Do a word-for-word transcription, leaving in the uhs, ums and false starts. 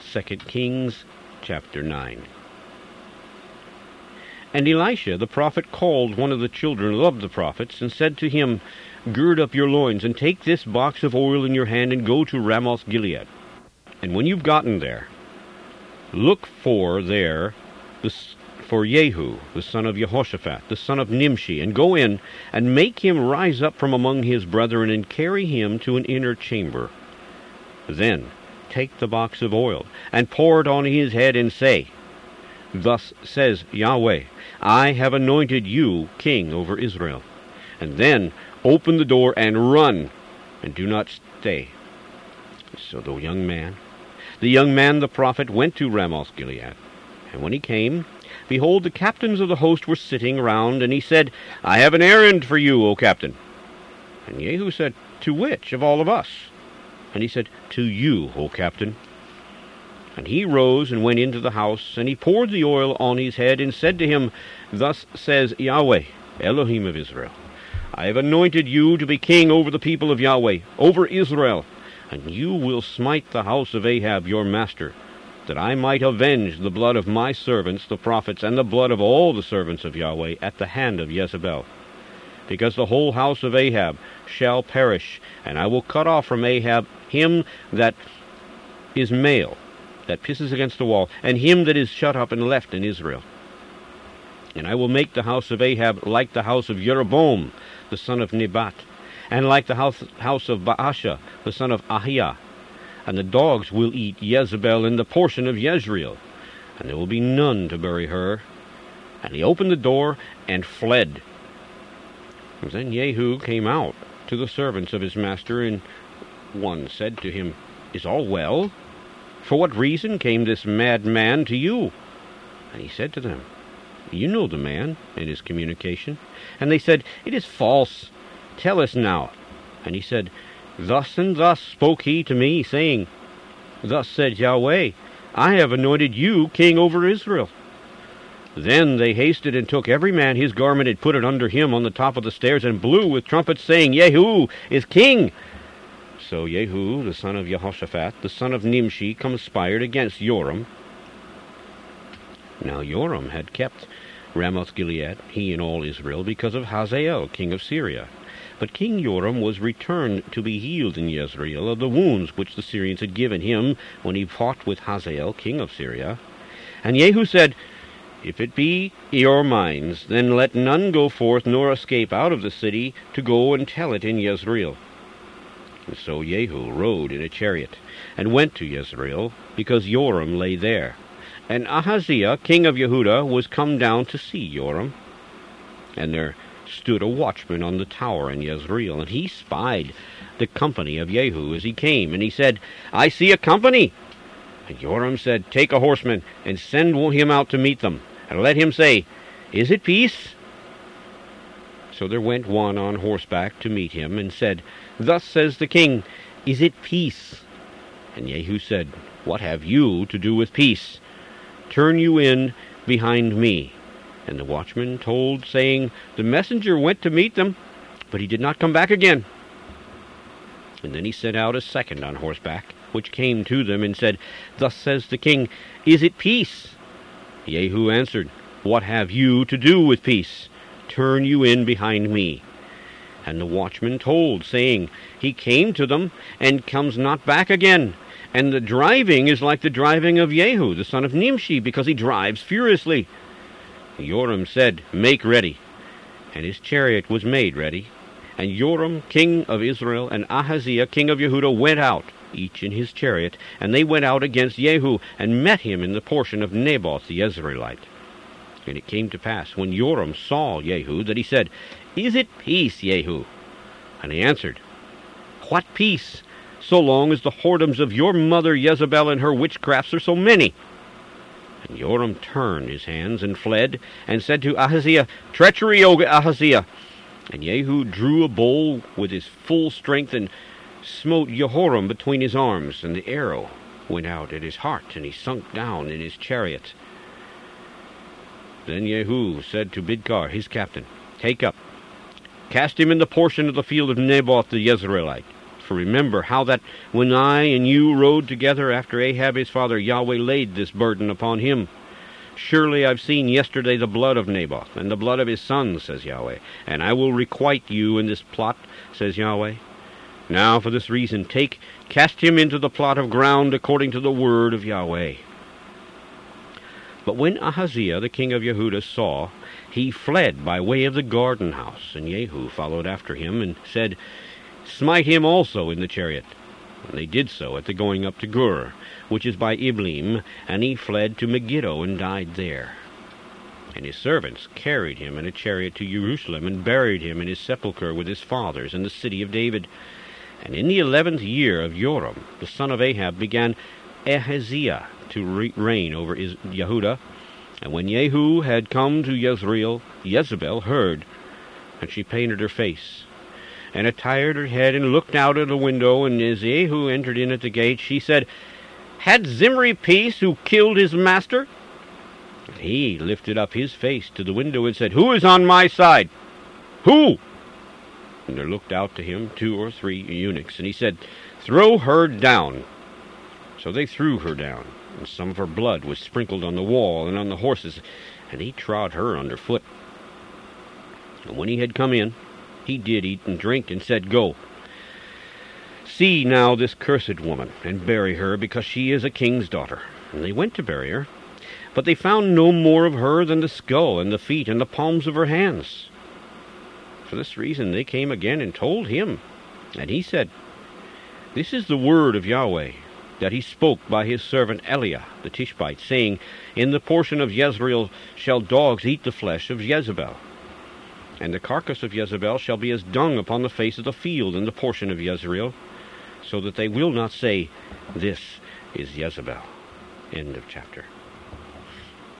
Second Kings chapter nine. And Elisha the prophet called one of the children of the prophets, and said to him, Gird up your loins, and take this box of oil in your hand, and go to Ramoth Gilead. And when you've gotten there, look for there the, for Jehu, the son of Jehoshaphat, the son of Nimshi, and go in, and make him rise up from among his brethren, and carry him to an inner chamber. Then take the box of oil, and pour it on his head, and say, Thus says Yahweh, I have anointed you king over Israel. And then open the door and run, and do not stay. So the young man, the young man the prophet, went to Ramoth Gilead. And when he came, behold, the captains of the host were sitting round, and he said, I have an errand for you, O captain. And Jehu said, To which of all of us? And he said, To you, O captain. And he rose and went into the house, and he poured the oil on his head, and said to him, Thus says Yahweh, Elohim of Israel, I have anointed you to be king over the people of Yahweh, over Israel, and you will smite the house of Ahab your master, that I might avenge the blood of my servants the prophets, and the blood of all the servants of Yahweh at the hand of Jezebel. Because the whole house of Ahab shall perish, and I will cut off from Ahab him that is male, that pisses against the wall, and him that is shut up and left in Israel. And I will make the house of Ahab like the house of Jeroboam, the son of Nebat, and like the house, house of Baasha, the son of Ahiah. And the dogs will eat Jezebel in the portion of Jezreel, and there will be none to bury her. And he opened the door and fled. And then Jehu came out to the servants of his master, and one said to him, Is all well? For what reason came this mad man to you? And he said to them, You know the man and his communication. And they said, It is false. Tell us now. And he said, Thus and thus spoke he to me, saying, Thus said Yahweh, I have anointed you king over Israel. Then they hasted and took every man his garment, and put it under him on the top of the stairs, and blew with trumpets, saying, Jehu is king. So Jehu, the son of Jehoshaphat, the son of Nimshi, conspired against Joram. Now Joram had kept Ramoth Gilead, he and all Israel, because of Hazael, king of Syria. But King Joram was returned to be healed in Jezreel of the wounds which the Syrians had given him when he fought with Hazael, king of Syria. And Jehu said, If it be your minds, then let none go forth nor escape out of the city to go and tell it in Jezreel. And so Jehu rode in a chariot, and went to Jezreel, because Joram lay there. And Ahaziah, king of Yehudah, was come down to see Joram. And there stood a watchman on the tower in Jezreel, and he spied the company of Jehu as he came, and he said, I see a company. And Joram said, Take a horseman, and send him out to meet them, and let him say, Is it peace? So there went one on horseback to meet him, and said, Thus says the king, Is it peace? And Jehu said, What have you to do with peace? Turn you in behind me. And the watchman told, saying, The messenger went to meet them, but he did not come back again. And then he sent out a second on horseback, which came to them, and said, Thus says the king, Is it peace? Jehu answered, What have you to do with peace? Turn you in behind me. And the watchman told, saying, He came to them, and comes not back again. And the driving is like the driving of Jehu, the son of Nimshi, because he drives furiously. Joram said, Make ready. And his chariot was made ready. And Joram, king of Israel, and Ahaziah, king of Yehudah, went out, each in his chariot, and they went out against Jehu, and met him in the portion of Naboth the Jezreelite. And it came to pass, when Joram saw Jehu, that he said, Is it peace, Jehu? And he answered, What peace, so long as the whoredoms of your mother Jezebel and her witchcrafts are so many? And Joram turned his hands and fled, and said to Ahaziah, Treachery, O Ahaziah! And Jehu drew a bow with his full strength, and smote Jehoram between his arms, and the arrow went out at his heart, and he sunk down in his chariot. Then Jehu said to Bidkar, his captain, Take up, cast him in the portion of the field of Naboth the Jezreelite, For remember how that when I and you rode together after Ahab his father, Yahweh laid this burden upon him. Surely I've seen yesterday the blood of Naboth, and the blood of his sons, says Yahweh, and I will requite you in this plot, says Yahweh. Now for this reason, take, cast him into the plot of ground according to the word of Yahweh. But when Ahaziah the king of Yehudah saw, he fled by way of the garden house, and Jehu followed after him, and said, Smite him also in the chariot. And they did so at the going up to Gur, which is by Iblim, and he fled to Megiddo and died there. And his servants carried him in a chariot to Jerusalem, and buried him in his sepulchre with his fathers in the city of David. And in the eleventh year of Joram, the son of Ahab, began Ahaziah to re- reign over Is- Yehudah. And when Jehu had come to Jezreel, Jezebel heard, and she painted her face, and attired her head, and looked out of the window. And as Jehu entered in at the gate, she said, Had Zimri peace, who killed his master? And he lifted up his face to the window and said, Who is on my side? Who? And there looked out to him two or three eunuchs, and he said, Throw her down. So they threw her down, and some of her blood was sprinkled on the wall and on the horses, and he trod her under foot. And when he had come in, he did eat and drink, and said, Go, see now this cursed woman, and bury her, because she is a king's daughter. And they went to bury her, but they found no more of her than the skull, and the feet, and the palms of her hands. For this reason they came again and told him. And he said, This is the word of Yahweh, that he spoke by his servant Eliah the Tishbite, saying, In the portion of Jezreel shall dogs eat the flesh of Jezebel. And the carcass of Jezebel shall be as dung upon the face of the field in the portion of Jezreel, so that they will not say, This is Jezebel. End of chapter.